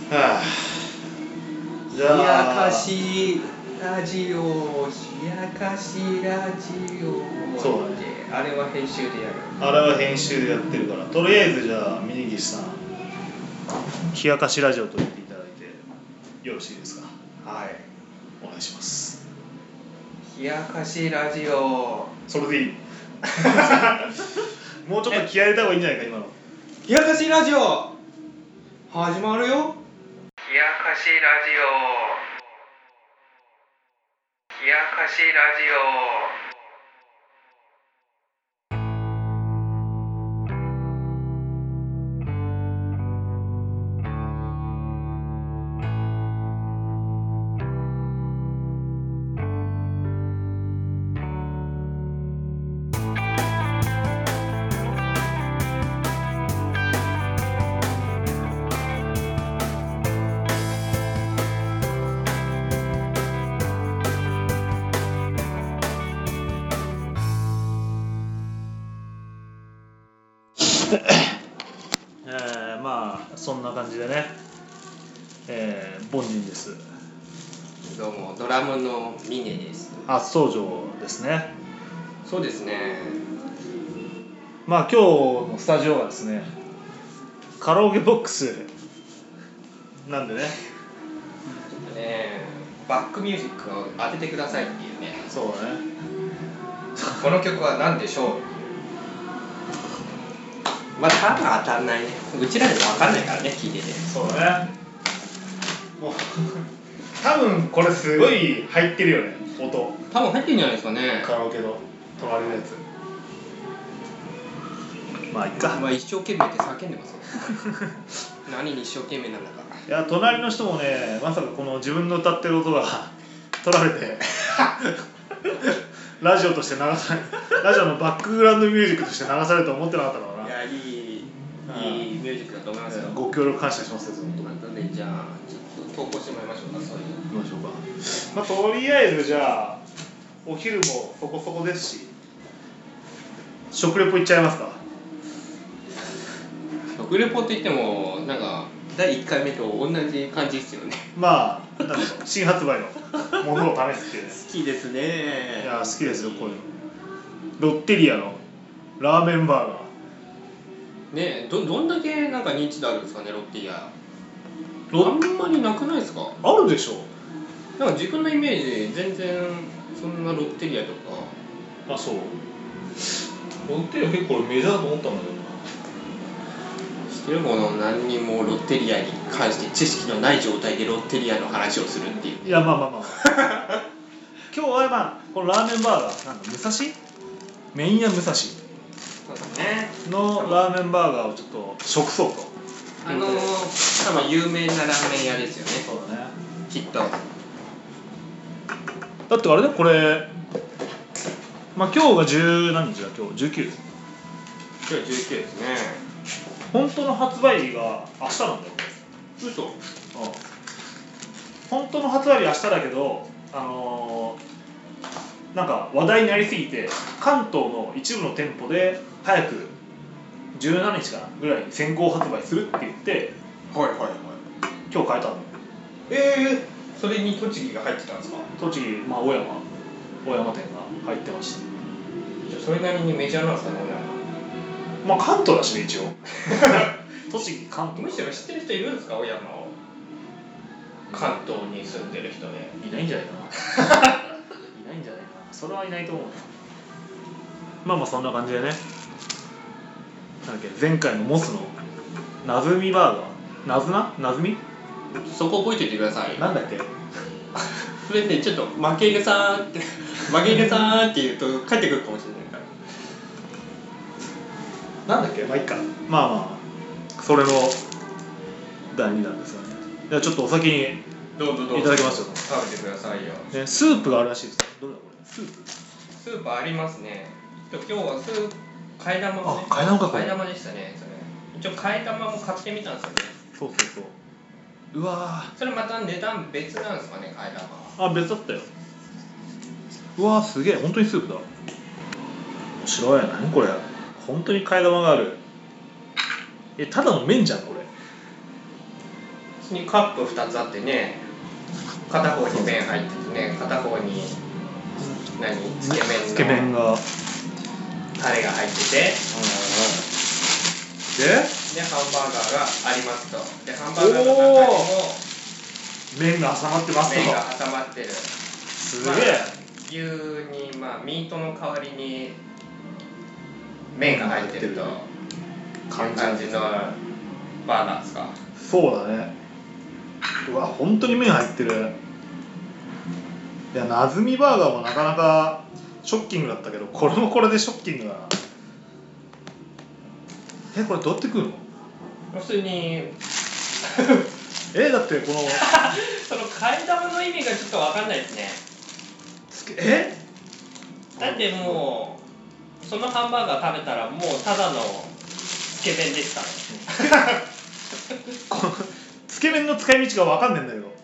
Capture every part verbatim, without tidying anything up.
はあ、じゃあ冷やかしラジオ冷やかしラジオそうだね、 あれは編集でやるあれは編集でやってるから、とりあえずじゃあ峯岸さん冷やかしラジオと言っていただいてよろしいですか。 はい、 お願いします。 冷やかしラジオそれでいいもうちょっと気合い入れた方がいいんじゃないか今の。 冷やかしラジオ始まるよ。冷やかしラジオ冷やかしラジオえー、まあそんな感じでね、えー、凡人です。 どうもドラムのミネです。 初登場ですね。 そうですね。 まあ今日のスタジオがですねカラオケボックスなんでね、 ねバックミュージックを当ててくださいっていうね。 そうだねこの曲は何でしょう。まあ多分当たんないね。うちらでも分かんないからね、聞いてて。 そうだね。もう多分これすごい入ってるよね、音。 多分入ってるんじゃないですかね。 カラオケの隣のやつ。まあいっか。 まあ一生懸命って叫んでますよ何に一生懸命なんだか。 いや隣の人もね、まさかこの自分の歌ってる音が取られてラジオとして流されラジオのバックグラウンドミュージックとして流されると思ってなかったからな。 いや、いいいいミュージックだと思いますよ。 ご協力感謝しますよ、ずっと。 なんでじゃあちょっと投稿してもらいましょうか。そういう行きましょうか。まあとりあえずじゃあお昼もそこそこですし、食レポいっちゃいますか。 食レポって言ってもなんかだいいっかいめと同じ感じですよね。 まあなんだろう新発売のものを試すっていうね。 好きですね。 いや好きですよこういうの。ロッテリアのラーメンバーガーねえ、どどんだけなんか認知度あるんですかね、ロッテリア。あロんまりなくないですか。 あるでしょ。 なんか自分のイメージ全然そんなロッテリアとか。 あ、そう。ロッテリア結構メジャーだと思ったんだけどな。 知ってるもの何にもロッテリアに関して知識のない状態でロッテリアの話をするっていう。 いやまあまあまあ、まあ、今日はまあこのラーメンバーガーなんか武蔵麺屋武蔵そうだねのラーメンバーガーをちょっと食そうと。 あのー、多分有名なラーメン屋ですよね。 そうだね。 きっと。 だってあれねこれまあ今日が十何日だ今日じゅうく。 今日じゅうくですね。 本当の発売日が明日なんだよ。 嘘。 うん。本当の発売日明日だけど、あのー、なんか話題になりすぎて関東の一部の店舗で早くじゅうしちにちかなぐらいに先行発売するって言ってはいはいはい。 今日変えたの。 ええー、それに栃木が入ってたんですか。 栃木、まあ、小山小山店が入ってました。 じゃあそれなりにメジャーなんですかね、小山。 まあ関東だしね一応栃木関東。 むしろ知ってる人いるんですか、小山を。関東に住んでる人で。 いないんじゃないかないないんじゃないかな。それはいないと思うな。まあまあそんな感じでね、なんだっけ前回のモスのなずみバーガーなずななずみそこ覚えておいてください。 なんだっけそれねちょっと負け犬さんって負け犬さんって言うと帰ってくるかもしれないから。 なんだっけまあいいか。まあまあそれのだいにだんですよね。じゃあちょっとお先にどうぞどうぞいただきますよ。 食べてくださいよ。 ね、スープがあるらしいです。どれだこれスープ。 スープありますね。今日はスープ替え玉もね。 あ替え玉かこれ。 替え玉でしたねそれ。一応替え玉も買ってみたんですよね。 そうそうそう。うわそれまた値段別なんですかね、替え玉は。 あ別だったよ。うわすげえ本当にスープだ。面白い。何これ本当に替え玉がある。えただの麺じゃんこれ。 普通にカップふたつあってね、片方に麺入っててね、片方に何つけ麺のつけ麺がタレが入ってて、 ででハンバーガーがありますと。でハンバーガーの中にも麺が挟まってますと。 麺が挟まってる。 すげえ、 まあ、牛に、まあ、ミートの代わりに麺が入ってるという感じのバーガーですか。 そうだね。うわ、本当に麺入ってる。いや、なずみバーガーもなかなかショッキングだったけど、これもこれでショッキングだな。え、これどうやって食うの？ 普通にえ、だってこのその替え玉の意味がちょっと分かんないですね。 え？ だってもうそのハンバーガー食べたらもうただのつけ麺ですからね。 つけ麺の使い道が分かんねえんだけど。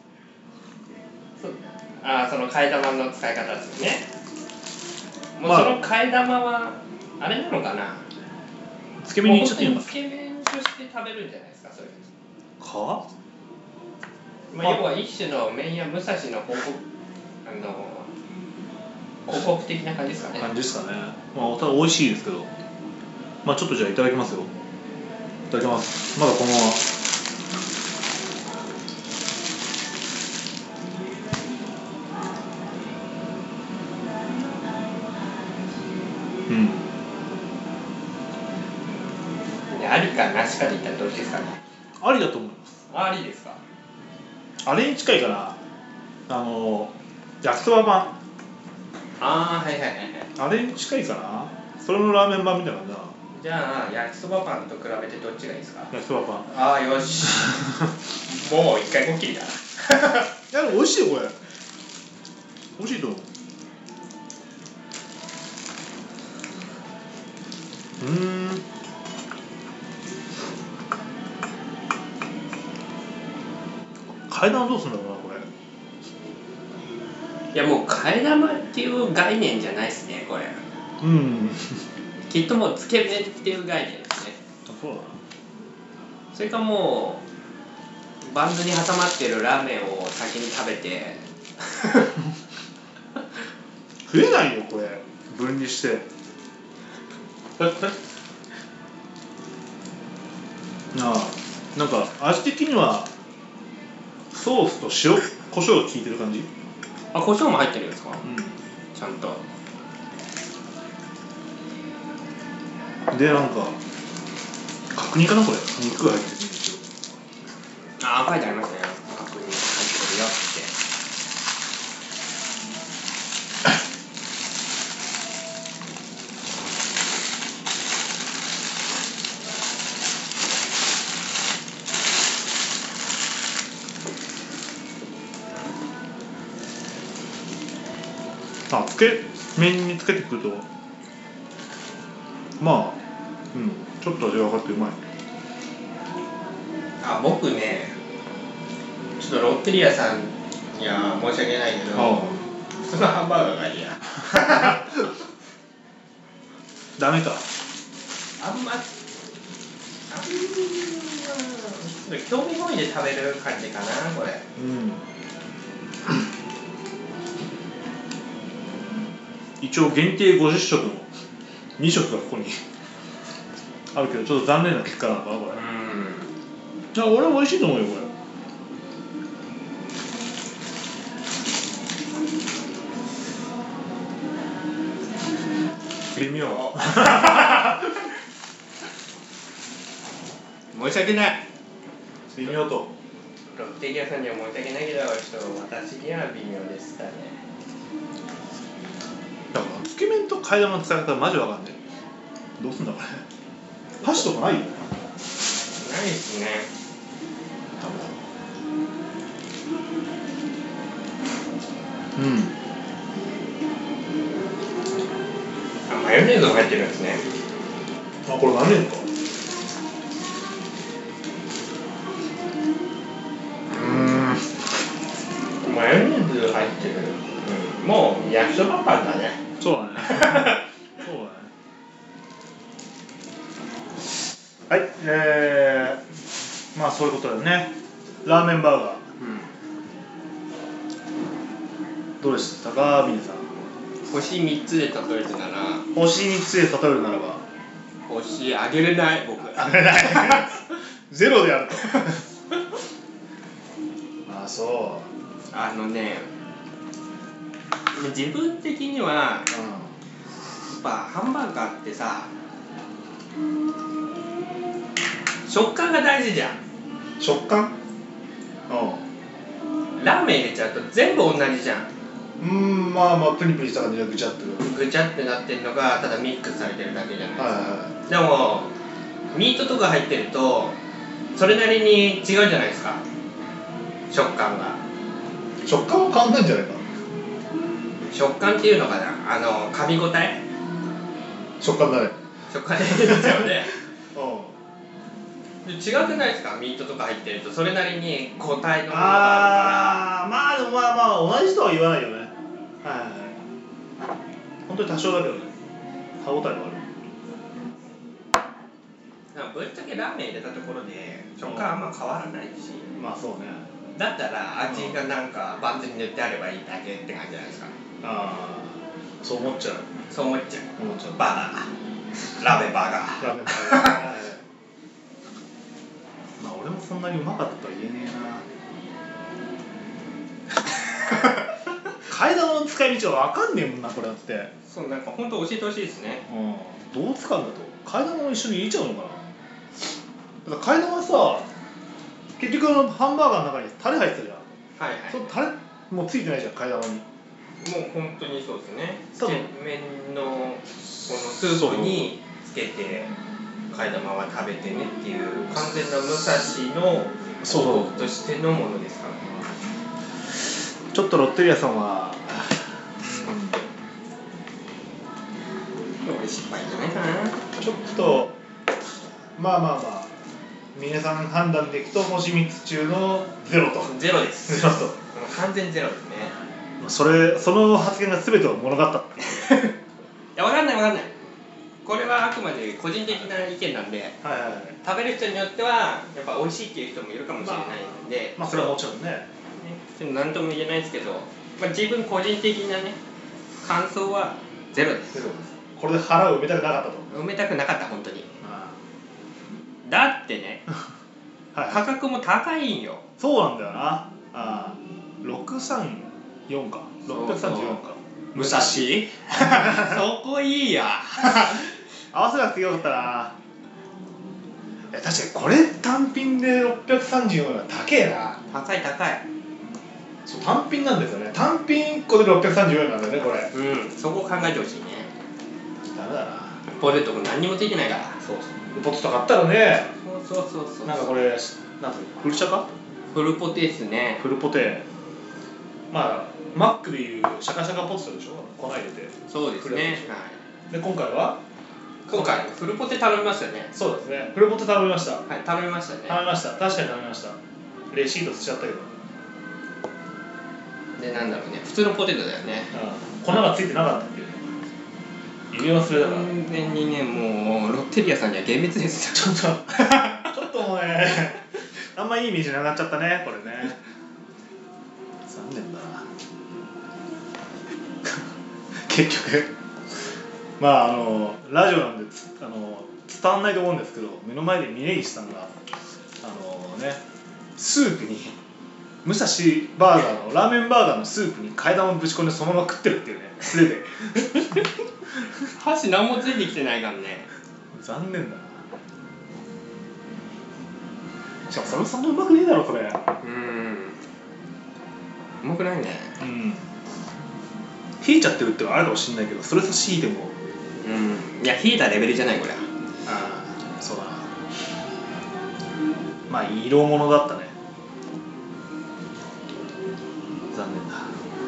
ああ、その替え玉の使い方ですよね。もうまあその替え玉はあれなのかな。 つけ麺に入れちゃっていいのかつけ麺として食べるんじゃないですか、それ。 か？ まあ、要は一種の麺屋武蔵の報告、あの広告的な感じですかね。 感じですかね。まあただ美味しいですけど、まあちょっとじゃあいただきますよ。いただきます。まだこのまま。うん。 でありかなしかで言ったらどっちですかね。 ありだと思います。 ありですか。 あれに近いかな。あの焼きそばパン。 ああ、はいはいはいはい。 あれに近いかな。それのラーメン版みたいな感じだな。 じゃあ焼きそばパンと比べてどっちがいいですか。 焼きそばパン。 ああ、よし。もう一回こっきりだな。 いやでも美味しいよこれ。美味しいと思う。うーん。替え玉どうするんだろうなこれ。 いやもう替え玉っていう概念じゃないですねこれ。 うん。 きっともうつけ麺っていう概念ですね。 そうだな。 それかもうバンズに挟まってるラーメンを先に食べて食えないよこれ。分離して。なあ、なんか味的にはソースと塩、胡椒が効いてる感じ。 あ、胡椒も入ってるんですか。 うちゃんと。 ん。でなんか角煮かなこれ。肉が入ってるんですよ。 ああ、書いてありますね。角煮入ってるよって。 あ、つけ麺につけてくるとまあ、うん、ちょっと味が分かってうまい。 あ、僕ね、ちょっとロッテリアさんには申し訳ないけど、 ああ普通のハンバーガーがいいや。 ダメか。 あんま、あんま興味本位で食べる感じかなこれ。 うん。一応限定ごじゅっしょくのにしょくがここにあるけど、ちょっと残念な結果なのかなこれ。 うん。 じゃあ俺は美味しいと思うよこれ。微妙。 申し訳ない。 微妙と。 ロッテリアさんには申し訳ないけど、ちょっと私には微妙でしたね。 だからつけ麺と替え玉の使い方マジわかんねえ。どうすんだこれ。箸とかないよ。 ないですね。 うん。 あ、マヨネーズが入ってるんですね。 あ、これ何年か。 マヨネーズ入ってる、うん、もう焼きそばパンだね。 そうだね。そうだね。はい、えー、まあそういうことだよね。 ラーメンバーガー、 うん、 どうでしたか皆さん。 星みっつで例えるなら星みっつで例えるならば星あげれない僕あげれないゼロであるとあ、そうあのね自分的にはやっぱハンバーガーってさ食感が大事じゃん。 食感？ うん。ラーメン入れちゃうと全部同じじゃん。 うーん、まあまあプニプニした感じがぐちゃってる。 ぐちゃってなってるのがただミックスされてるだけじゃないですか。 はいはい、 でもミートとか入ってるとそれなりに違うじゃないですか。食感が。 食感は変わんないんじゃないか。 食感っていうのかな、あの噛み応え。 食感だね。 食感ですよね。 うん。 違くないですか、ミートとか入ってるとそれなりに個体のものがああ、まあでもまあまあ同じとは言わないよね。はいはいはい。本当に多少だけどね。歯応えもある。 なんかぶっちゃけラーメン入れたところで食感あんま変わらないし、 うん、まあそうね。 だったら味がなんかバンズに塗ってあればいいだけって感じじゃないですか。 ああ、そう思っちゃう。 そう思っちゃう。 思っちゃう。 バーガー、ラーメンバーガー。 ラーメンバーガー。まあ俺もそんなにうまかったとは言えねえな。替え玉の使い道は分かんねえもんなこれだって。 そう、なんか本当教えてほしいですね。 うん。どう使うんだと。替え玉も一緒に入れちゃうのかな。だから替え玉はさ、結局あのハンバーガーの中にタレ入ってたじゃん。 はいはい。 そのタレもうついてないじゃん替え玉に。 もう本当にそうですね。つ多分け麺のこのスープにつけて替え玉は食べてねっていう完全な武蔵の広告としてのものですから。 ちょっとロッテリアさんは、 うん、これ失敗じゃないかな。 ちょっとまあまあまあ皆さん判断でいくと星みっつ中のゼロと。 ゼロです。 ゼロと。 完全ゼロですね。 それその発言が全てを物語った。いや、分かんない分かんない。これはあくまで個人的な意見なんで、 はいはいはい、 食べる人によってはやっぱ美味しいっていう人もいるかもしれないんで、 まあ、まあそれはもちろんね。 ね、何とも言えないですけど、まあ、自分個人的なね感想はゼロです。 ゼロです。これで腹を埋めたくなかったと。 埋めたくなかった本当に。 ああだってねはい、価格も高いんよ。 そうなんだよな。ああ、ろくさんよんか。ろっぴゃくさんじゅうよんか。 武蔵そこいいや合わせなくてよかったな。いや確かにこれ単品でろっぴゃくさんじゅうよんえんは高えな。 高い高い。 そう単品なんですよね。単品いっこでろっぴゃくさんじゅうよんえんなんだよねこれ。 うん、そこを考えてほしいね。 ダメだな。 ポテトも何にもついてないから。 そうそう。ポテト買ったらね。 そうそうそうそう。 なんかこれなんかフルシャか？ フルポテですね。 フルポテ。まあマックでいうシャカシャカポテトでしょ。粉入れて。 そうですね。はい。 で今回は？ 今回フルポテ頼みましたね。 そうですね。フルポテ頼みました。 はい、頼みましたね。 頼みました。確かに頼みました。レシートしちゃったけど。 で、なんだろうね、普通のポテトだよね。 うん、粉がついてなかったっていう。入れ忘れだから。 完全にね、もうロッテリアさんには幻滅ですよ。 ちょっとちょっともうね、あんまいいイメージなくなっちゃったね、これね。残念だな。結局、まああのラジオなんであの伝わんないと思うんですけど、目の前で峯岸さんがあのねスープに武蔵バーガーのラーメンバーガーのスープに替え玉ぶち込んでそのまま食ってるっていうね、素手で。 箸何もついてきてないからね。 残念だな。しかもそれそんなうまくねえだろそれ。 うん。うまくないね。 うん。引いちゃってるってのはあるかもしれないけど、それ差し引いても。 うん。いや、引いたレベルじゃないこれ。 ああ、そうだな。まあ色物だったね。残念だ。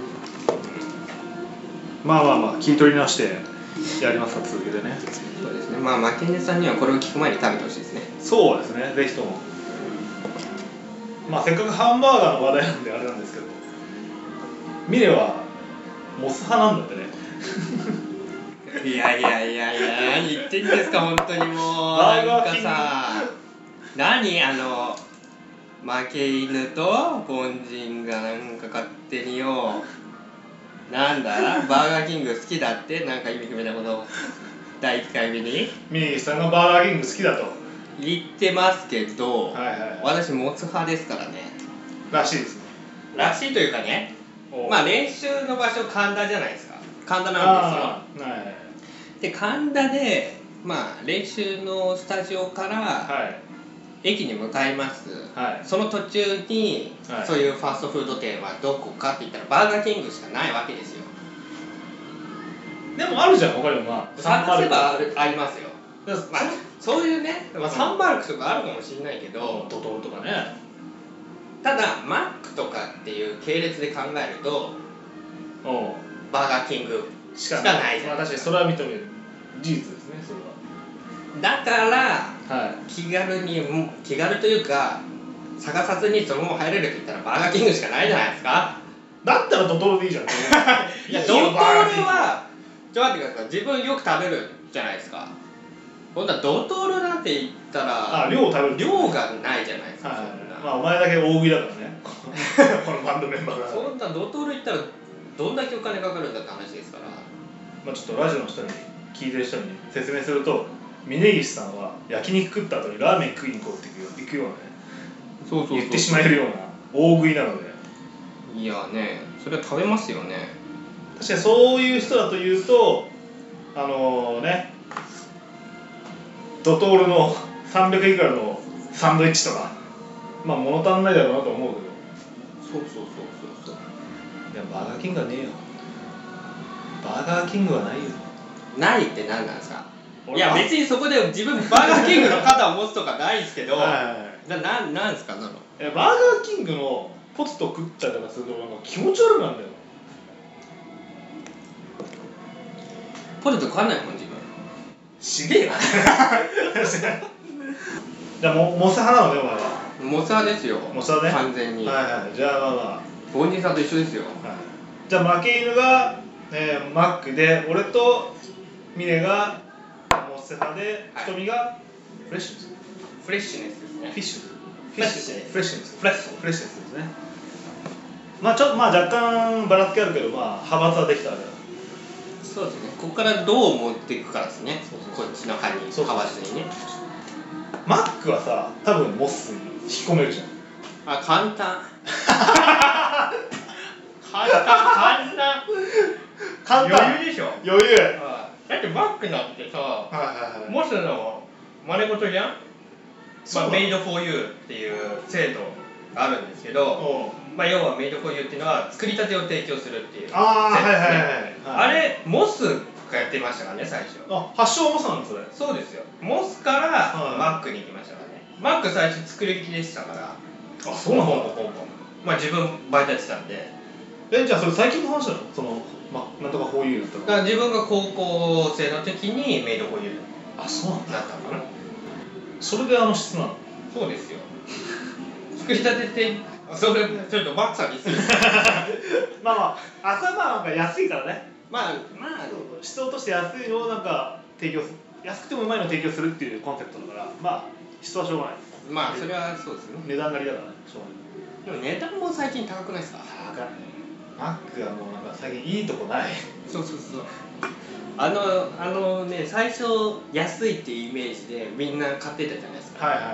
まあまあまあ切り取り直してやりますか、続けてね。 そうですね。まあマケネさんにはこれを聞く前に食べてほしいですね。 そうですね、ぜひとも。まあせっかくハンバーガーの話題なんであれなんですけど、ミレはモス派なんだってね。 いやいやいやいや、何言ってんですか本当にもう。 バーガーなんかさ、何あの負け犬と凡人がなんか勝手によなんだバーガーキング好きだってなんか意味不明なことをだいいっかいめに峯岸さんがバーガーキング好きだと言ってますけど、 はいはいはい、 私もつ派ですからね。 らしいですね。 らしいというかね、まあ練習の場所神田じゃないですか。神田なんですよ。はい、で神田でまあ練習のスタジオから、はい、駅に向かいます、はい、その途中に、はい、そういうファーストフード店はどこかって言ったらバーガーキングしかないわけですよ。 でもあるじゃん他にも。まあ探せばあるありますよ。まあ、そういうね、まあ、サンマルクとかあるかもしれないけど、 ドトールとかね。 ただマックとかっていう系列で考えるとバーガーキングしかないじゃん。 まあ、確かにそれは認める事実ですね、それは。だから、はい、気軽に気軽というか探さずにそのまま入れるって言ったらバーガーキングしかないじゃないですか。 だったらドトールでいいじゃん。いやドトールはちょっと待ってください、自分よく食べるじゃないですか。今度はドトールなんて言ったらあ量を食べる量がないじゃないですか。はい、 まあお前だけ大食いだからねこのバンドメンバーが。 そんなドトール行ったらどんだけお金かかるんだって話ですから。 まあちょっとラジオの人に聞いてる人に説明すると、峯岸さんは焼肉食った後にラーメン食いに行こうって行くようなね、 そうそうそうそう言ってしまえるような大食いなので。 いやね、それは食べますよね。 確かにそういう人だというとあのー、ねドトールのさんびゃくえんいくらのサンドイッチとかまあ物足んないだろうなと思うけど。 そうそうそうそうそう。 いやバーガーキングはねえよ。バーガーキングはないよ。 ないって何なんですか。いや別にそこで自分バーガーキングの肩を持つとかないんですけど、はいはいはい、なななんですかなの。いやバーガーキングのポテト食ったりとかするとなんか気持ち悪くなるんだよ。 ポテト食わないもん自分。 しげえなじゃあモモス派なのねお前は。 モス派ですよ。 モス派ね。 完全に。 はいはい。じゃあまあまあ凡人さんと一緒ですよ。はい、 じゃあ負け犬が、えー、マックで、俺と峰がモス派で、 はい、 瞳がフレッシュです。 フレッシュネスですね。 フィッシュフレッシュフレッシュです。フレッシュフレッシュですね。まあちょっとまあ若干ばらつきあるけど、まあ派閥はできたわけだ。 そうですね。ここからどう持っていくかですね。そうそうそう、こっちの派に派閥にね。 マックはさ、多分モスに引き込めるじゃん。 あ、簡単簡単簡単簡単余裕でしょ。 余裕。 だってマックなんてさ、はいはいはい、モスの真似事じゃん。まあ、メイドフォーユーっていう制度があるんですけど、まあ、要はメイドフォーユーっていうのは作りたてを提供するっていう制度ですね。あれモスがやってましたからね最初。 あ、発祥はモスなんですそれ。 そうですよ。モスからマックに行きましたからね。マック最初作りきでしたから。 あ、そうなの。 まあ自分バイトやってたんで。 え、じゃあそれ最近の話なの？その、まあ、なんとかフォーユーだったの？ だから自分が高校生の時にメイドフォーユーあ、そうなんだったのかな。 それであの質なの？ そうですよ。作りたてってそれちょっとマックさんにするまあまあ、あそれはまあなんか安いからね。 まあまあ質を落として安いのをなんか提供する、安くてもうまいのを提供するっていうコンセプトだから、まあ質はしょうがない。 まあそれはそうですね。 値段狩りだからね、しょうがない。 でも値段も最近高くないですか？ 高い。マックはもうなんか最近いいとこない。 そうそうそう。あのあのね、最初安いっていうイメージでみんな買ってたじゃないですか。はいはいはい。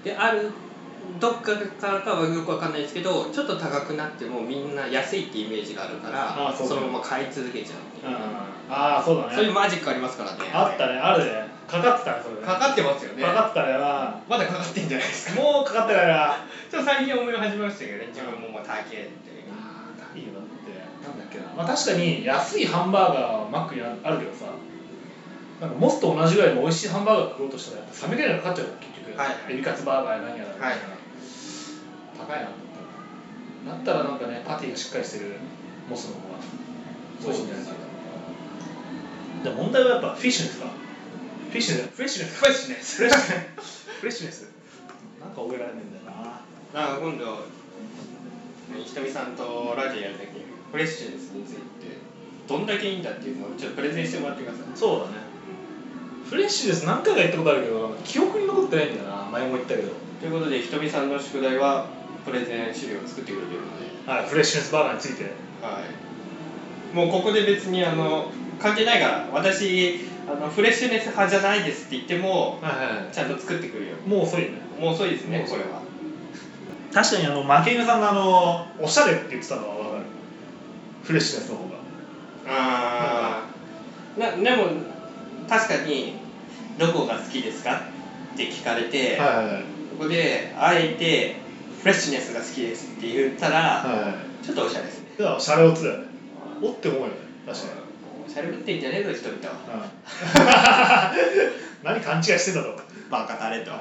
であるどっかからかはよくわかんないですけど、ちょっと高くなってもみんな安いってイメージがあるから、そのまま買い続けちゃうっていう。 ああ、そうだね。 そういうマジックありますからね。 あったね、あるね。かかってたね、それね。かかってますよね。かかってたね。 まだかかってんじゃないですか。 もうかかってないな。 ちょっと最近思い始めましたけどね、自分もまあ高えって。 ああ、いいよだって。なんだっけな。まあ確かに安いハンバーガーはマックにあるけどさ、なんかモスと同じぐらいの美味しいハンバーガー食おうとしたらやっぱさんびゃくえんかかっちゃうから結局。はい。エビカツバーガーや何やら。はい。高いなと思ったら。だったらなんかね、パティがしっかりしてるモスの方が美味しいんじゃないですか。じゃあ問題はやっぱフィッシュネスか。フィッシュネス、フレッシュネス、フレッシュネス、フレッシュネス、フレッシュネス。なんか覚えられないんだよな。 なんか今度、ひとみさんとラジオやるときにフレッシュネスについてどんだけいいんだっていうのをちょっとプレゼンしてもらってください。 そうだね。フレッシュネス何回か言ったことあるけど、記憶に残ってないんだよな。前も言ったけど。 ということでひとみさんの宿題はプレゼン資料を作ってくれてるので、 はい、フレッシュネスバーガーについて、 はい、もうここで別にあの関係ないから私あのフレッシュネス派じゃないですって言っても、はいはいはい、ちゃんと作ってくるよ。 もう遅いね。 もう遅いですねこれは。 確かにあの負け犬さんがあのおしゃれって言ってたのは分かる。フレッシュネスの方が。 ああ、なでも確かにどこが好きですかって聞かれて、はいはいはい、ここであえてフレッシュネスが好きですって言ったら、はいはい、ちょっとおしゃれですね。 いやシャレオツだよね。おって思うよね。確かに。 シャレぶってんじゃねえぞ人々は。 何勘違いしてんだろう。 バカタレと。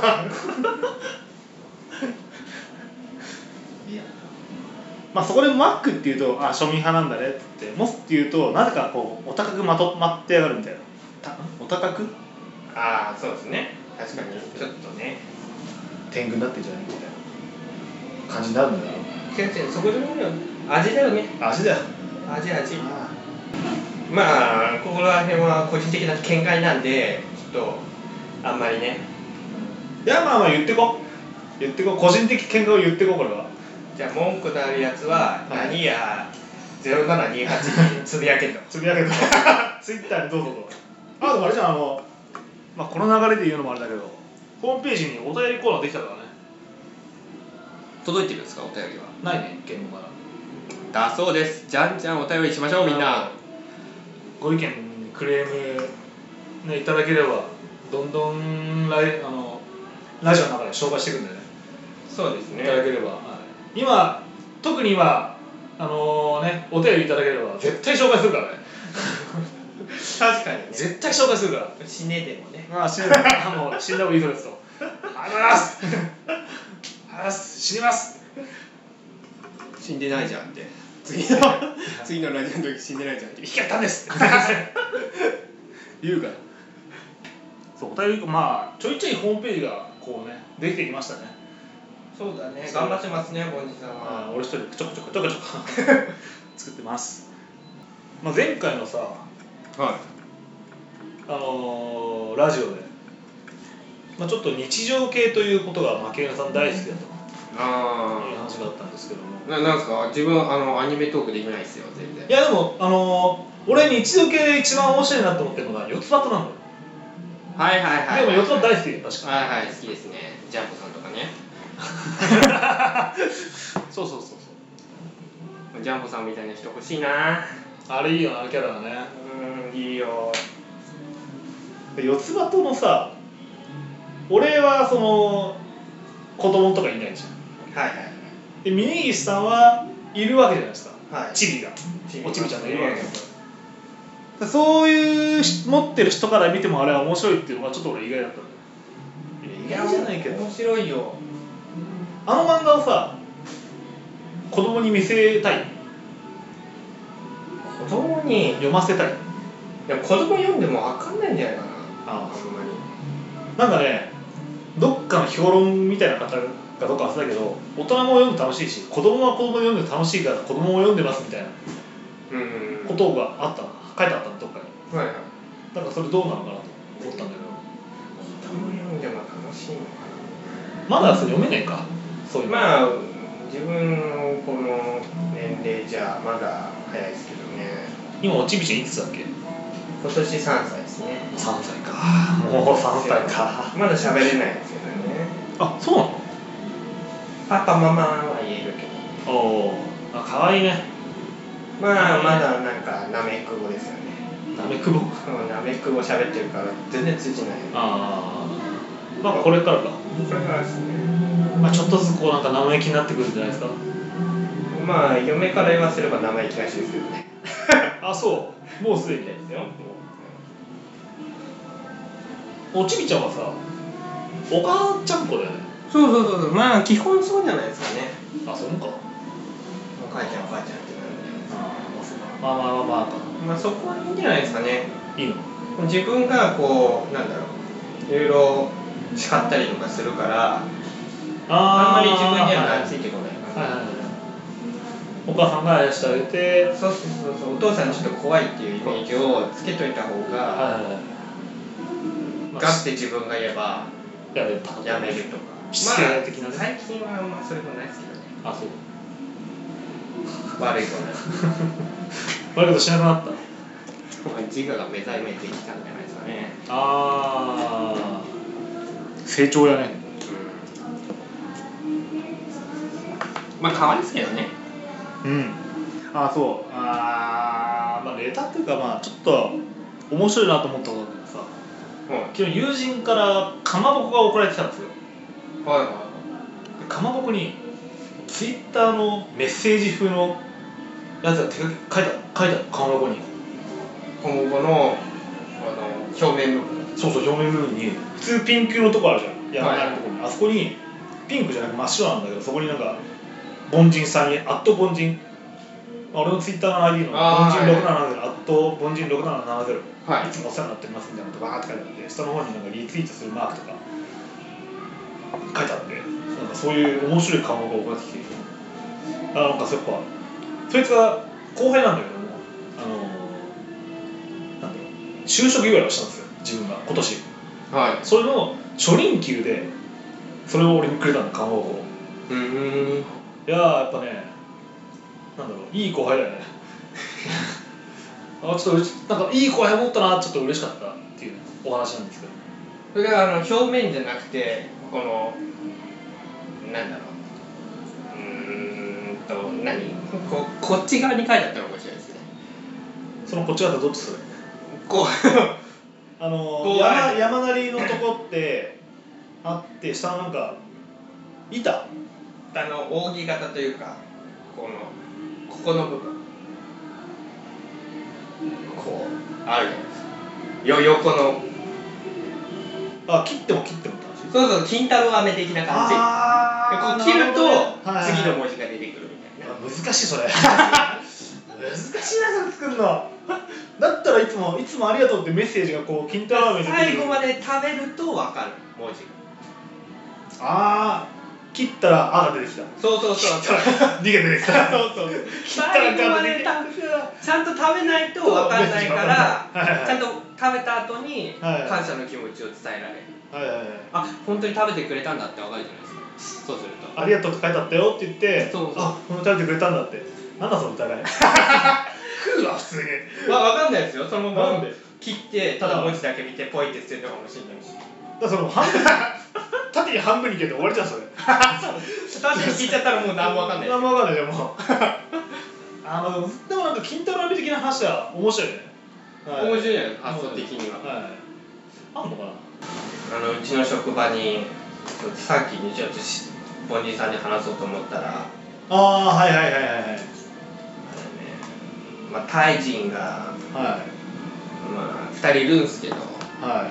いやまあそこでマックっていうとあ庶民派なんだねって言ってモスっていうとなぜかこうお高くまとまってやがるみたいな。お高く？ ああそうですね。確かにちょっとね天狗になってんじゃないみたいな感じになるんだよ。 違う違うそこでも味だよね。 味だよ。 味味。あまあここら辺は個人的な見解なんでちょっとあんまりね。 いやまあまあ言ってこ言ってこ個人的見解を言ってここれは。 じゃあ文句のあるやつは何やゼロななにはちにつぶやけとつぶやけとツイッターにどうぞと。あでもあれじゃんあの、まあ、この流れで言うのもあれだけどホームページにお便りコーナーできたからね。 届いてるんですかお便りは。 ないね言語からだそうです。じゃんじゃんお便りしましょうみんな。 ご意見クレーム、ね、いただければどんどんライあのラジオの中で紹介していくんでね。 そうですね。 いただければ、はい、今特に今あのー、ねお便りいただければ絶対紹介するからね。 確かにね。 絶対紹介するから。 死ねでもね。 ああ死ねでももう死んだ方がいいそうですと。ありがとうございます。ありがとうございます。死にます。 死んでないじゃんって。次の次のラジオの時死んでないじゃんって生きやったんですって言うから。そうお便りまあちょいちょいホームページがこうねできてきましたね。 そうだね頑張ってますね本日さんは。 俺一人ちょこちょこちょこちょこ作ってます。まあ前回のさ、はい、あのー、ラジオで、まあ、ちょっと日常系ということが負け犬さん大好きだと。あいう話だったんですけども。 ななんですか自分あのアニメトークできないですよ全然。 いやでもあのー、俺日常系で一番面白いなと思ってるのが四つ葉となんだよ。 はいはいはい。 でも四つ葉大好きよ確かに。 はいはい好きですね。ジャンプさんとかね。 そうそうそうそう。 ジャンプさんみたいな人欲しいな。 あれいいよなキャラがね。 うんいいよ。 で四つ葉とのさ俺はその子供とかいないじゃん。はいはい。で峯岸さんはいるわけじゃないですか。はい。チビが。おちびちゃんがいるわけですよ。そういう持ってる人から見てもあれは面白いっていうのがちょっと俺意外だったんだよ。意外じゃないけど。 面白いよ。 あの漫画をさ子供に見せたい。 子供に読ませたい。いや子供読んでも分かんないんじゃないかな。ああほんまに。 なんかねどっかの評論みたいな方かどうか忘れたけど大人も読んで楽しいし子供は子供で読んで楽しいから子供も読んでますみたいなことがあった書いてあったのどっかに。はいはい。なんかそれどうなのかなと思ったんだけど。 子供読んでも楽しいのかな。まだそれ読めないか。そういうの。まあ自分のこの年齢じゃまだ早いですけどね。 今おちびちゃんいくつだっけ？ 今年さんさいですね。 さんさいか。もうさんさいか。 まだ喋れないですけどね。 あ、そうなの？ パパママは言えるけど。おお、あ、可愛いね。 まあまだなんかなめくぼですよね。 なめくぼ？ うん、なめくぼ喋ってるから全然通じない。 ああ。まあこれからか。 これからですね。 まあちょっとずつこうなんか生意気になってくるんじゃないですか。 まあ嫁から言わせれば生意気らしいですけどね。 あ、そう。もうすでにですよ。おちびちゃんはさ、お母ちゃん子だよね。 そうそうそうそう。まあ基本そうじゃないですかね。 あ、そうか。 お母ちゃんお母ちゃんってなるんじゃないですか。 まあまあまあまあか。 まあそこはいいんじゃないですかね。 いいの？ 自分がこうなんだろう、いろいろ叱ったりとかするから、あ, あんまり自分にはなついてこないかな。はいはいはい。 お母さんがあやしてあげて、 そうそうそうそう。お父さんにちょっと怖いっていうイメージをつけといた方が、はいはいはい。ガッて自分が言えばやめるとか。 失礼的なね、 まあ、最近はあんまそれもないですけどね。 あ、そう悪いこと悪いことしなくなった。 自我が目覚めてきたんじゃないですかね。 ああ、成長やね。 うん、まあ変わりですけどね。 うん。あ、そう。ああ、まあネタっていうか、まあちょっと面白いなと思ったことだけどさ、うん、昨日友人からかまぼこが送られてきたんですよ。 はいはいはい。 かまぼこにツイッターのメッセージ風のやつが手書き書いた書いたかまぼこに。 かまぼこのあの表面部分。 そうそう、表面部分に普通ピンクのとこあるじゃん。山なりのところに、はい、あそこにピンクじゃなく真っ白なんだけど、そこになんか凡人さんにアット凡人。俺のツイッターの アイディー の凡人ろくなななゼロ、アット凡人ろくなななゼロ、いつもお世話になっておりますみたいなことバーって書いてあって、下の方になんかリツイートするマークとか書いてあって、なんかそういう面白い顔が送られてきて、あ、なんかやっぱそいつが後輩なんだけども、あのなんだろう、就職祝いをしたんですよ、自分が今年。はい。それの初任給でそれを俺にくれたんだ、顔を。うん。いやー、やっぱね、なんだろう、いい後輩だよね。あ、ちょっとなんかいい後輩持ったな、ちょっと嬉しかったっていうお話なんですけど。 それがあの表面じゃなくて、このなんだろう、うーんと何 こ, こっち側に書いてあったのかもしれないですね。 そのこっち側ってどっちそれ？ こうあの山山なりのとこってあって、下のなんか板、 あの扇形というか、このここの部分こうあるじゃないですか。よ横のあ、切っても切ってもって話。 そうそう、金太郎飴的な感じ。 あでこう切ると、 はい、 次の文字が出てくるみたいな。 難しいそれ。難しいな、それ作るの。だったらいつもいつもありがとうってメッセージがこう金太郎飴で最後まで食べると分かる文字。 ああ、切ったらあが出てきた。 そうそうそう。 逃げて出てきた。そうそう。 切ったら最後までちゃんと食べないと分かんないから、ちゃんと食べた後に感謝の気持ちを伝えられる。はいはいはい。あ、本当に食べてくれたんだって分かるじゃないですか。そうすると。 ありがとうって書いてあったよって言って、そうそう、あ、本当に食べてくれたんだって。なんだその疑い。食うわ普通に。 まあ分かんないですよ。そのまま切ってただ文字だけ見てポイって捨てるのかもしれないし。 だからその半分縦に半分に切って終わりじゃんそれ。 縦に切っちゃったらもう何も分かんない。 何も分かんないじゃんもう。あのでもなんか金太郎飴的な話は面白いね。 面白いね、発想的には。はい。 あんのかな。あのうちの職場にさっきにちょっと凡人さんに話そうと思ったら、 ああ、はいはいはいはいはい。あれね、 まあタイ人が、はい、まあふたりいるんですけど、はい、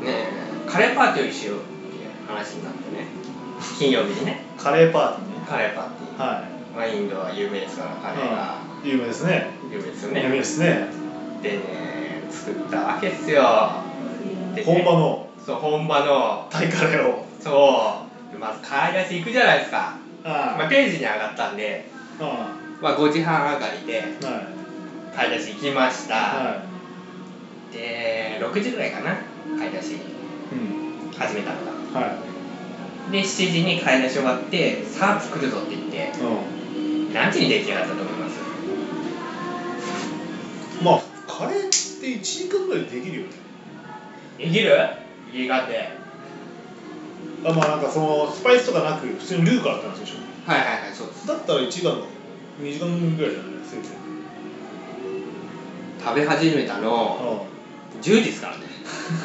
ねえカレーパーティーをしようっていう話になってね、金曜日にね。 カレーパーティーね。 カレーパーティー。はい。まあインドは有名ですからカレーが。 うん、有名ですね。 有名ですよね。 有名ですね。 でね、作ったわけっすよ。 ね、本場の。 そう、本場のタイカレーを。 そう。まず買い出し行くじゃないですか。ああ、まあ定時に上がったんで、ああ、まあごじはん上がりで買い出し行きました。はい、でろくじぐらいかな、買い出し始めたのが。はい、でしちじに買い出し終わって、さあ作るぞって言って、うん、何時に出来上がったと思います？ まあカレーっていちじかんぐらいでできるよね。 できる？家がて。 あ、まあなんかそのスパイスとかなく普通にルーからって話でしょ。 はいはいはい、そうです。 だったらいちじかんのにじかんぐらいじゃないですか。 食べ始めたのじゅうじですからね。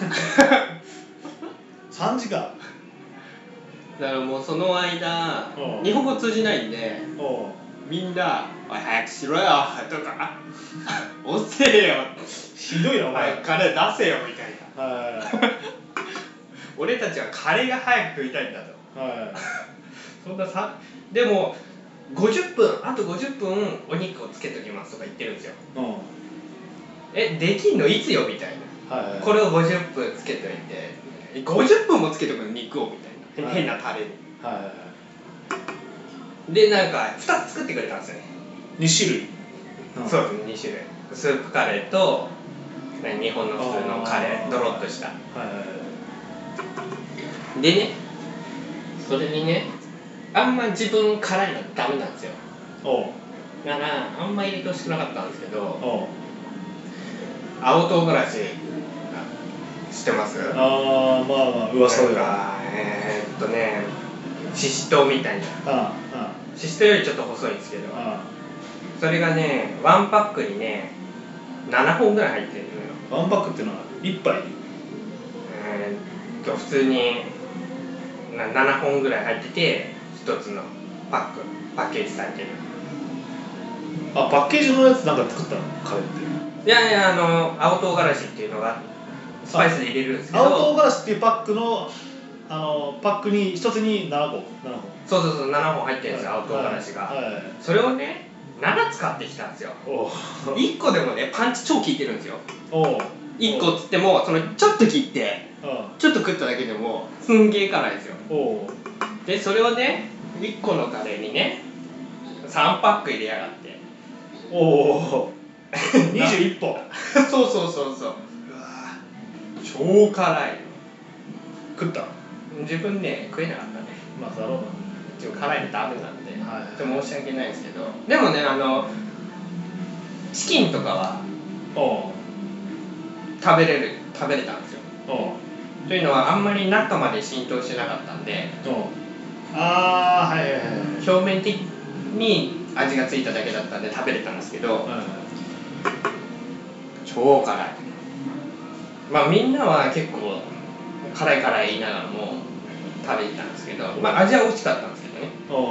さんじかん。 だからもうその間日本語通じないんで、みんな「おい早くしろよ」とか「遅えよ」 ひどいなお前、 カレー出せよみたいな。はい俺たちはカレーが早く食いたいんだと。はい、そんなさ、でもごじゅっぷん、あとごじゅっぷんお肉をつけときますとか言ってるんですよ。うん、え、できんのいつよみたいな。はいはい、これをごじゅっぷんつけといて、ごじゅっぷんもつけとくの肉をみたいな、はい、変なタレに。はいはいはい、でなんかふたつ作ってくれたんですよね。 にしゅるい。 うん、そうですね、にしゅるい。スープカレーと日本の普通のカレー、ドロッとした。はいはいはい、でね、 それにねあんま自分辛いのダメなんですよ。 おうだからあんま入れてほしくなかったんですけど、 おう青唐辛子知ってます？ ああまあまあ噂ではえー、っとねししとうみたいなああししとうよりちょっと細いんですけど、 あそれがねワンパックにねななほんぐらい入ってるのよ。 ワンパックっていうのはいっぱいえー、っと普通にななほんぐらい入っててひとつのパックパッケージされてる。 あパッケージのやつなんか作ったのカレーって。 いやいやあの青唐辛子っていうのがスパイスで入れるんですけど、 青唐辛子っていうパックのあのパックに一つにななこななほんそうそうそうななほん入ってるんですよ、はい、青唐辛子が、はいはい、それをねなな使ってきたんですよ。いっこでもねパンチ超効いてるんですよ。おいっこっつってもそのちょっと切ってちょっと食っただけでもすんげえ辛いですよ。おでそれをねいっこのカレーにねさんパック入れやがって、おおにじゅういっぽんそうそうそうそう、うわ超辛い。 食った？ 自分ね食えなかったね。 まあだろうな、 自分辛いのダメなんで、はい、ちょっと申し訳ないですけど、でもねあのチキンとかはお食べれる食べれたんですよ。おというのはあんまり中まで浸透してなかったんで、おああはいはいはい、表面的に味がついただけだったんで食べれたんですけど、はいはい、超辛い。まあみんなは結構辛い辛い言いながらも食べてたんですけど、まあ味は美味しかったんですけどね。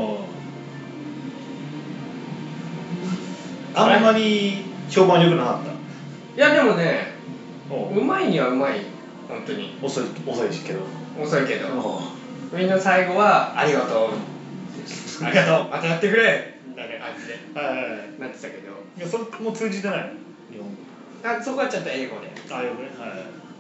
あんまり評判良くなかった。 いやでもねうまいにはうまい。本当に遅い遅いけど遅いけどみんな最後はありがとうありがとうまたやってくれみたいな感じでなってたけど、 いやそれもう通じてないの日本語。あそこはちょっと英語で。 あ英語ね、はい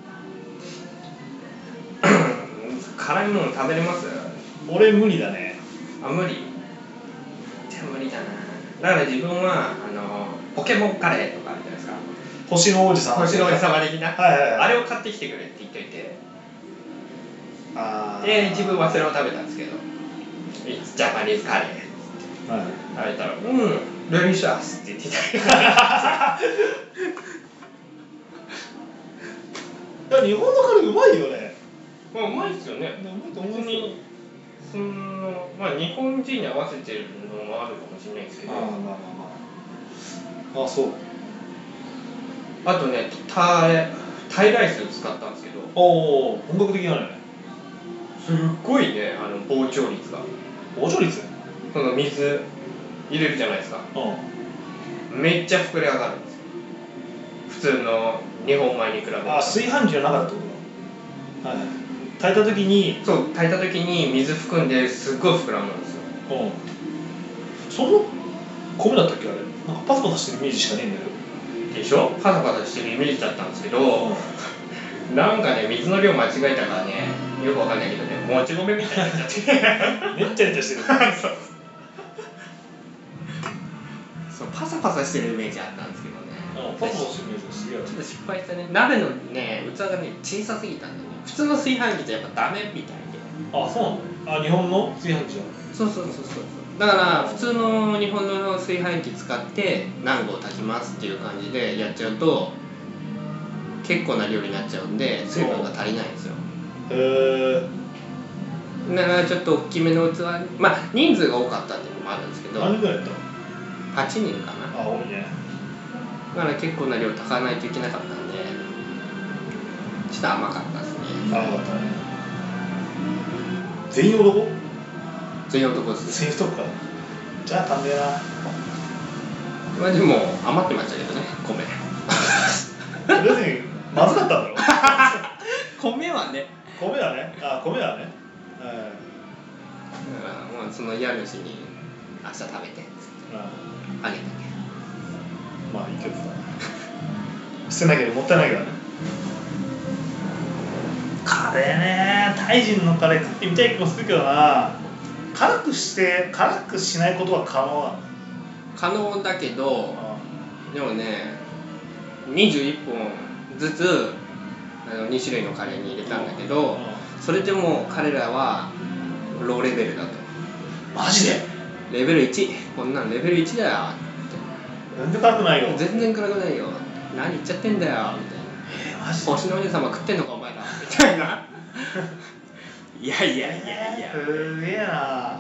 辛いもの食べれます？ 俺無理だね。 あ無理じゃ無理だな。だから自分はあのポケモンカレーとかあるじゃないですか。 星の王子様星の王子様的な、 はいはいはい、 あれを買ってきてくれって言っといて、 あで自分はそれを食べたんですけど It's Japanese カレー、はい、食べたらうんデリシャスって言ってた日本のカレーうまいよね。 まあうまいですよね。別にそのまあ日本人に合わせてるのもあるかもしれないですけど、ああまあまあまああそうあとねタイタイライスを使ったんですけど、 おお本格的なのね。 すっごいねあの膨張率が。 膨張率？ その水入れるじゃないですか。めっちゃ膨れ上がるんですよ。普通の日本米に比べて。 あ炊飯器じゃなかったってことだ。はい。炊いた時にそう炊いた時に水含んですっごい膨らむんですよ。 その米だったっけあれ？なんかパサパサしてるイメージしかねえんだけど。 でしょ？パサパサしてるイメージだったんですけど、なんかね水の量間違えたからねよくわかんないけどねもち米みたいになっちゃってめっちゃめちゃしてるそうそうパサパサしてるイメージあったんですけどね。 パサパサしてるイメージすげえ。 ちょっと失敗したね。鍋のね器がね小さすぎたんだよね。普通の炊飯器じゃやっぱダメみたいで。 あそうなんだ。あ日本の炊飯器じゃん。 そうそうそうそう。だから普通の日本の炊飯器使って何合炊きますっていう感じでやっちゃうと結構な量になっちゃうんで水分が足りないんですよ。へえ。だからちょっと大きめの器にまあ人数が多かったっていうのもあるんですけど。 何人ぐらいやったの？ はちにんかな。 あ多いね。 だから結構な量炊かないといけなかったんでちょっと甘かったですね。 甘かったね。全員男？ 全員男ですね。 全員男か。じゃあ足んねえな。 まあでも余ってましたけどね米。 別にまずかったんだろ。 米はね。 米はね。あ米はね。 はい。だからまあその家主に明日食べてっつってあげたけど。 まあいいけどさ。捨てなきゃもったいないからね。カレーねタイ人のカレー食ってみたい気もするけどな。辛くして辛くしないことは可能なの？ 可能だけど、でもねにじゅういっぽんずつあのに種類のカレーに入れたんだけど、それでも彼らはローレベルだと。 マジで？ レベルいち、こんなんレベルいちだよ。 全然辛くないよ。 全然辛くないよ。何言っちゃってんだよみたいな。 えー、マジで？ 星の王子様食ってんのかお前らみたいな。いやいやいやいや。 すげえな。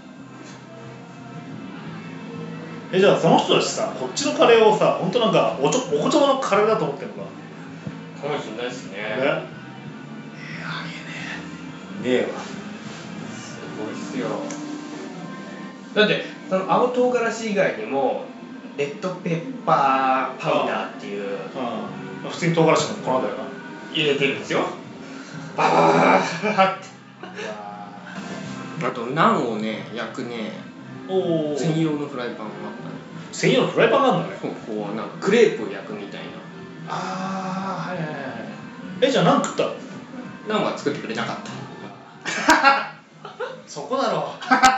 え、じゃあその人たちさ、こっちのカレーをさ、本当なんかおちょおこちょまのカレーだと思ってるのか。 かもしれないですね。ね。 えー、あげねえ。ねえわ。 すごいっすよ。だってその青唐辛子以外にもレッドペッパーパウダーっていう、 うん、普通に唐辛子の粉だよな。 入れてるんですよ。ババババババって。あとナンをね焼くねお専用のフライパンがあったね。 専用のフライパンなんだね。 こうなんかクレープを焼くみたいな。 ああはいはいはい。えじゃあナン食ったの？ ナンは作ってくれなかった。 そこだろ。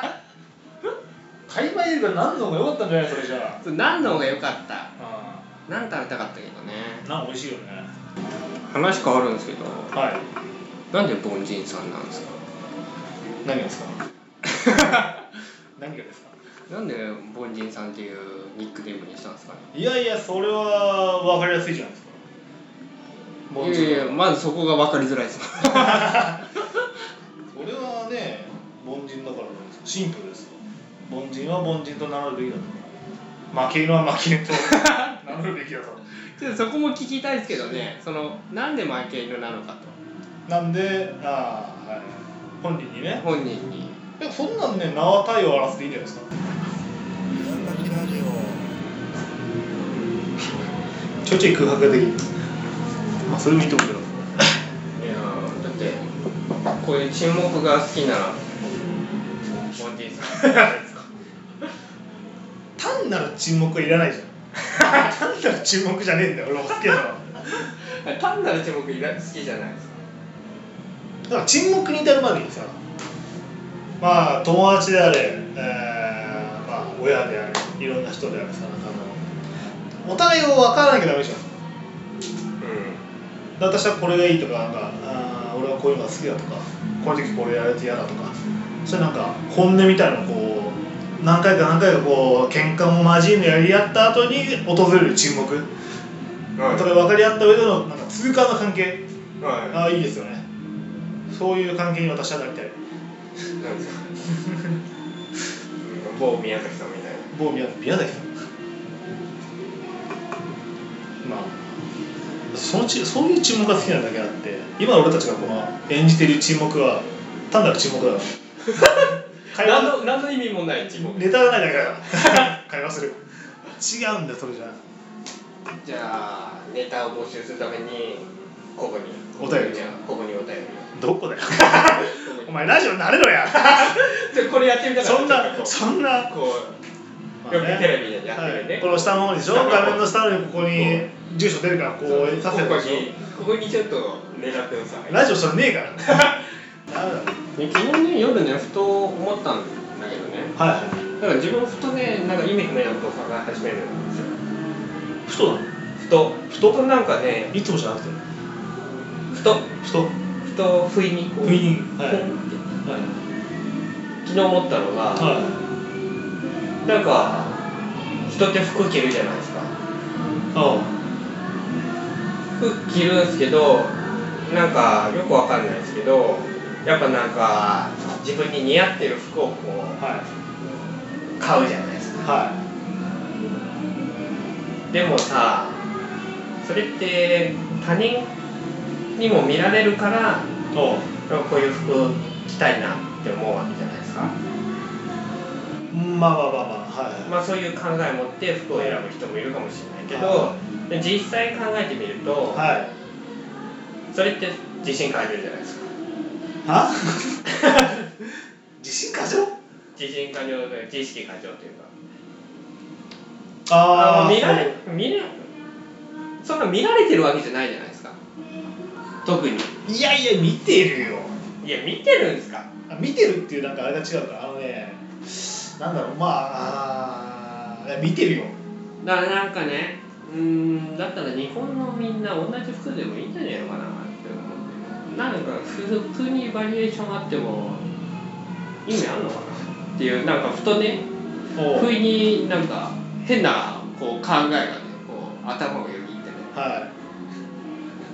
買い前よりかナンの方が良かったんじゃないそれじゃあ。 ナンの方が良かった。ナン食べたかったけどね。 ナン美味しいよね。 話変わるんですけど。 はい。 なんで凡人さんなんですか？ 何がですか？何がですか？ なんで凡人さんっていうニックネームにしたんですかね？ いやいやそれは分かりやすいじゃないですか。 いやいやまずそこが分かりづらいです。 それはね凡人だからシンプルですよ。凡人は凡人と名乗るべきだと。負け犬は負け犬と名乗るべきだと。 ちょっとそこも聞きたいですけどね。そのなんで負け犬なのかと。 なんでああはい本人にね。 本人に。 いやそんなんね名は体を荒らすでいいんじゃないですか。ちょいちょい空白ができる。まあそれもいいと思うけど。いやだってこういう沈黙が好きな凡人さんじゃないですか。 単なる沈黙はいらないじゃん。単なる沈黙じゃねえんだよ俺も好きだから。 単なる沈黙好きじゃないですか。 だから沈黙に至るまでにさ、まあ友達であれ、えー、まあ親であれ、いろんな人であれさ、あのお互いを分からなきゃダメじゃん。うん。私はこれがいいとか、なんかあ俺はこういうのが好きだとか、この時これやられて嫌だとか、それなんか本音みたいなのをこう何回か何回かこう喧嘩も交えのやり合った後に訪れる沈黙。はい、お互い分かり合った上でのなんか通過の関係。はい、ああいいですよね。そういう関係に私はなりたい。 なんですか。某宮崎さんみたいな。 某宮宮崎さん。まあそのちそういう沈黙が好きなだけあって、今俺たちがこの演じている沈黙は単なる沈黙だから。 何の何の意味もない沈黙。 ネタがないだけだから。会話する。違うんだよそれじゃ。 じゃあネタを募集するためにここにお便り。 ここにお便り。 どこだよ。お前ラジオ慣れろや。 じゃこれやってみたかった。 そんなそんなこうよくテレビでやってるね、はい。 この下の方にでしょ。画面の下にここに住所出るからこうさせるでしょ。 ここにちょっと狙ってください。 ラジオそれねえから。ダメだ。 昨日ね夜ねふと思ったんだけどね。はいはい。だから自分ふとねなんか意味不明なことを考え始めるんですよ。 ふとなの？ ふとふとなんかねいつもじゃなくて。 ふとふと。 と不意にこう、 不意に、はい、はい、 昨日思ったのが、はい、なんか人って服着るじゃないですか。ああ服着るんですけどなんかよくわかんないですけどやっぱなんか自分に似合ってる服をこう、はい、買うじゃないですか、はい、でもさそれって他人にも見られるからこういう服着たいなって思うわけじゃないですか。 まあまあまあまあ、はい、 まあそういう考えを持って服を選ぶ人もいるかもしれないけど、はい、実際考えてみると、はい、それって自信過剰じゃないですか。 は？自信過剰？ 自信過剰で自意識過剰というか。 ああ見られ見れそんな見られてるわけじゃないじゃないですか。特に。 いやいや見てるよ。 いや見てるんですか。 見てるっていうなんかあれが違うからあのねなんだろうまああ見てるよ。 だからなんかねうーんだったら日本のみんな同じ服でもいいんじゃねえのかなって思ってなんか普通にバリエーションあっても意味あんのかなっていうなんかふとね不意になんか変なこう考えがねこう頭をよぎってね、 はい、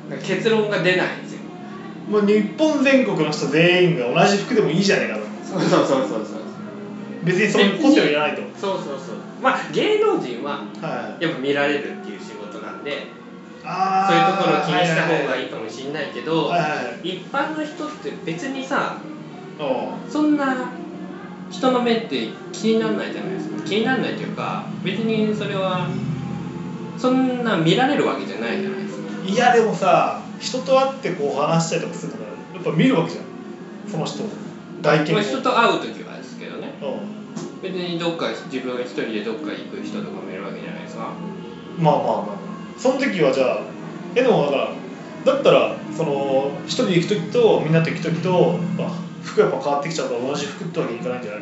なんか結論が出ないんですよ。 もう日本全国の人全員が同じ服でもいいじゃないかと。 そうそうそうそうそう。 別にその個性はいらないと。 そうそうそう。まあ芸能人はやっぱ見られるっていう仕事なんで、はい、そういうところを気にした方がいいかもしれないけど、はいはいはい、一般の人って別にさ、そんな人の目って気にならないじゃないですか。気にならないというか別にそれはそんな見られるわけじゃないじゃないですか。 いやでもさ、人と会ってこう話したりとかするのがやっぱ見るわけじゃん、その人外見を。 人と会う時はですけどね、別にどっか自分が一人でどっか行く人とかもいるわけじゃないですか。 まあまあまあその時はじゃあえでもだからだったらその一人で行く時とみんなと行く時と服やっぱ変わってきちゃうから同じ服ってわけにいかないんじゃない？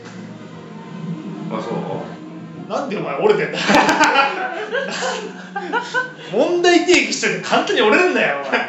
あ、そう？ なんでお前折れてんだ問題提起しといて簡単に折れるんだよお前。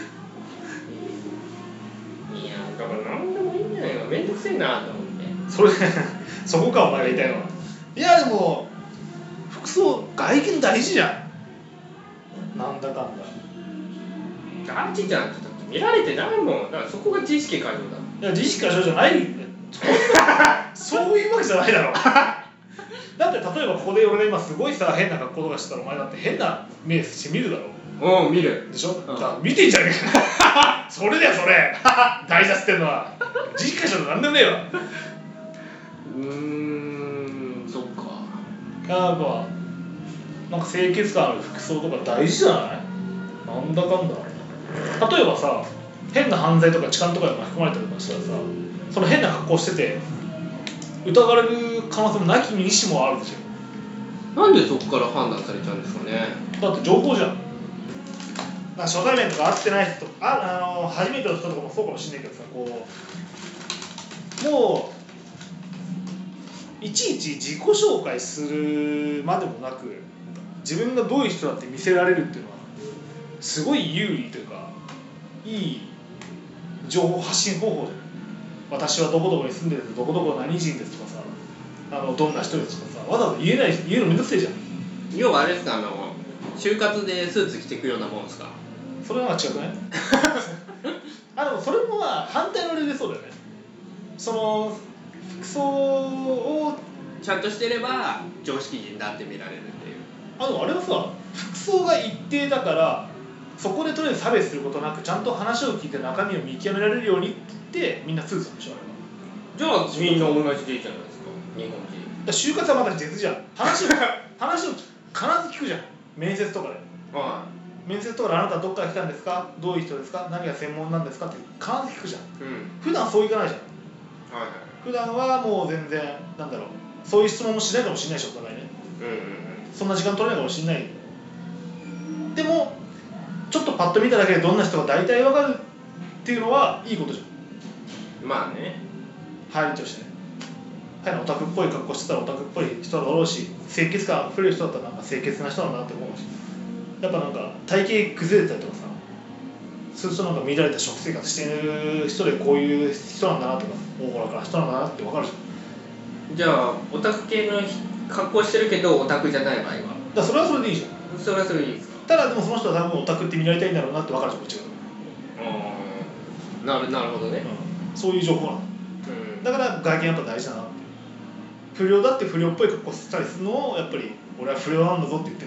いやだから何でもいいんじゃないか、めんどくせえなと思って。 それそこかお前が言いたいのは。いやでも服装外見大事じゃん、なんだかんだ。 大事じゃんってだって見られてないもん。だからそこが自意識過剰だ。 いや自意識過剰じゃないそういうわけじゃないだろだって例えばここで俺が今すごいさ変な格好とかしてたらお前だって変な目して見るだろ。 うん、見るでしょ、うん、だから見てんじゃねえかそれだよそれ大事ってんのは自意識過剰なんでもねえわ。 うーん、そっか。 やっぱなんか清潔感ある服装とか大事じゃない？なんだかんだ。例えばさ、変な犯罪とか痴漢とかに巻き込まれたりとかしたらさ、その変な格好してて疑われる可能性もなきにしもあるでしょ。なんでそこから判断されちゃうんですかね。 だって情報じゃん。なんか初対面とか会ってない人とか、あ、あの初めての人とかもそうかもしれないけどさ、こうもういちいち自己紹介するまでもなく自分がどういう人だって見せられるっていうのはすごい有利というかいい情報発信方法じゃない。私はどこどこに住んでるどこどこ何人ですとかさ、あのどんな人ですとかさ、わざわざ言えない言えるのめんどくせえじゃん。 要はあれですか、あの就活でスーツ着てくようなもんですか。 それは違くないあでもそれもまあ反対の理由でそうだよね。その服装をちゃんとしてれば常識人だって見られるっていう。 あでもあれはさ、服装が一定だからそこでとりあえず差別することなくちゃんと話を聞いて中身を見極められるようにって言ってみんなスーツなんでしょ、あれは。 じゃあみんな同じでいいじゃないですか、日本人。 だ就活はまた別じゃん。話を話を必ず聞くじゃん、面接とかで。はい、面接とかであなたどっから来たんですか、どういう人ですか、何が専門なんですかって必ず聞くじゃん、うん、普段そういかないじゃん、はいはい、普段はもう全然なんだろう、そういう質問もしないかもしれないし、お互いね、うんうんうん、そんな時間取れないかもしれない。でもちょっとパッと見ただけでどんな人が大体わかるっていうのはいいことじゃん。まあね、 入りとしてね。はい、オタクっぽい格好してたらオタクっぽい人だろうし、清潔感あふれる人だったらなんか清潔な人だなって思うし、やっぱなんか体型崩れたりとかさ、そうするとなんか乱れた食生活してる人でこういう人なんだなとか、大原から人なんだなって分かるじゃん。じゃあオタク系の格好してるけどオタクじゃない場合は、 だそれはそれでいいじゃん。 それはそれでいいですか。 ただでもその人は多分オタクって見られたいんだろうなって分かるじゃん、こっちが。 なるなるほどね、 うん、そういう情報なの、うん、だから外見やっぱ大事だなって。不良だって不良っぽい格好したりするのをやっぱり俺は不良なんだぞって言ってる。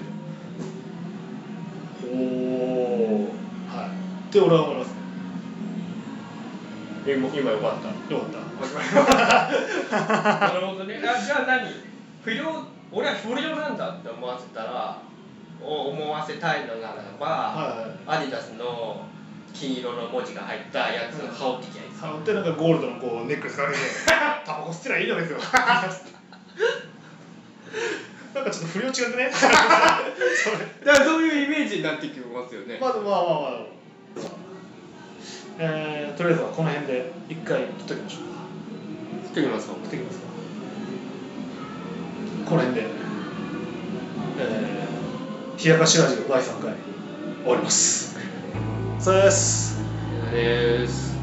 おお、はいって俺は思いますね。 今今よかったよかったなるほどね。あ、じゃあ何、不良、俺は不良なんだって思わせたら思わせたいのならば、はいはい、アディダスの金色の文字が入ったやつを羽織ってきゃいいですか。 羽織ってなんかゴールドのこうネックレスかけてタバコ吸ってりゃいいのですよなんかちょっと不良違くねそれだからそういうイメージになってきますよね。 まあまあまあまあ、えー、とりあえずはこの辺で一回切っときましょうか。 切っときますか。 切っときますか。この辺で、えー、冷やかしラジオだいさんかい終わります。そうです。 です。